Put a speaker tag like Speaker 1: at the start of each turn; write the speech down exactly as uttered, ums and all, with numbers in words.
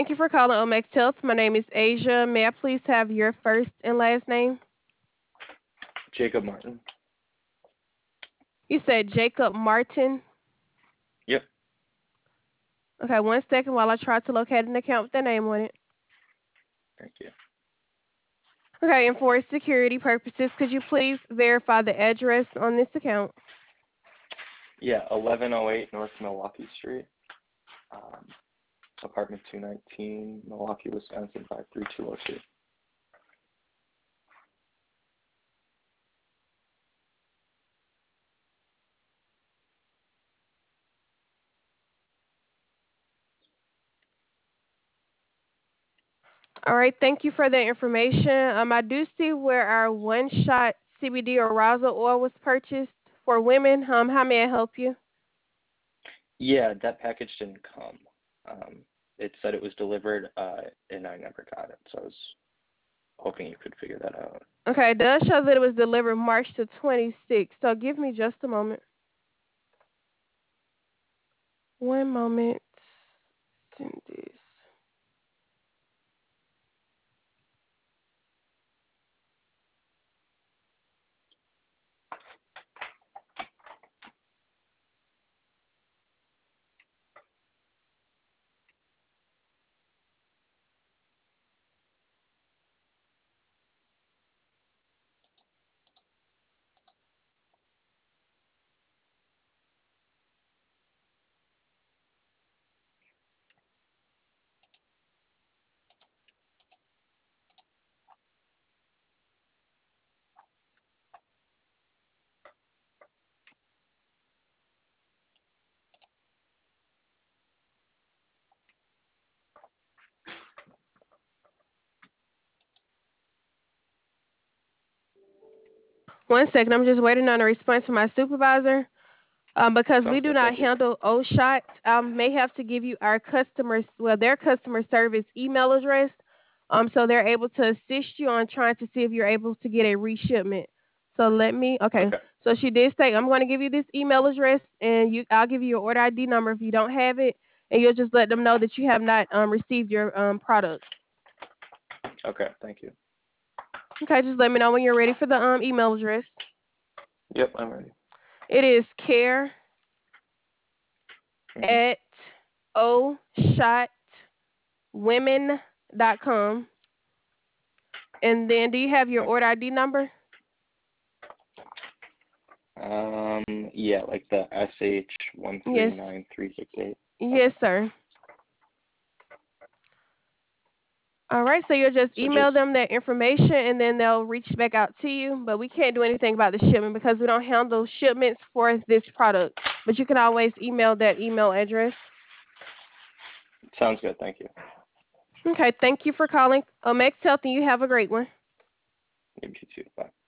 Speaker 1: Thank you for calling Omex Health. My name is Asia. May I please have your first and last name?
Speaker 2: Jacob Martin.
Speaker 1: You said Jacob Martin.
Speaker 2: Yep.
Speaker 1: Okay, one second while I try to locate an account with that name on it.
Speaker 2: Thank you.
Speaker 1: Okay, and for security purposes, could you please verify the address on this account?
Speaker 2: Yeah, eleven oh eight North Milwaukee Street, um, apartment two nineteen, Milwaukee, Wisconsin five three two oh two.
Speaker 1: All right, thank you for the information. Um, I do see where our one shot C B D arousal oil was purchased for women. Um, how may I help you?
Speaker 2: Yeah, that package didn't come. Um, it said it was delivered, uh, and I never got it, so I was hoping you could figure that out.
Speaker 1: Okay, it does show that it was delivered March the twenty-sixth. So give me just a moment. One moment. Send this. One second. I'm just waiting on a response from my supervisor. Um, because we
Speaker 2: Sounds
Speaker 1: do
Speaker 2: good.
Speaker 1: not
Speaker 2: Thank you.
Speaker 1: handle O shots, I um, may have to give you our customers, well, their customer service email address. Um, so they're able to assist you on trying to see if you're able to get a reshipment. So let me, okay.
Speaker 2: Okay.
Speaker 1: So she did say, I'm going to give you this email address, and you, I'll give you your order I D number if you don't have it, and you'll just let them know that you have not um, received your um, product.
Speaker 2: Okay. Thank you.
Speaker 1: Okay, just let me know when you're ready for the um, email address.
Speaker 2: Yep, I'm ready.
Speaker 1: It is care
Speaker 2: Hmm.
Speaker 1: at o shot women dot com. And then do you have your order I D number?
Speaker 2: Um, yeah, like the S H one three
Speaker 1: Yes.
Speaker 2: nine three six eight. Okay.
Speaker 1: Yes, sir. All right, so you'll just
Speaker 2: So
Speaker 1: email
Speaker 2: just
Speaker 1: them that information and then they'll reach back out to you. But we can't do anything about the shipment because we don't handle shipments for this product. But you can always email that email address.
Speaker 2: sounds good. Thank you.
Speaker 1: Okay, thank you for calling Omex Health and you have a great one.
Speaker 2: You too. Bye.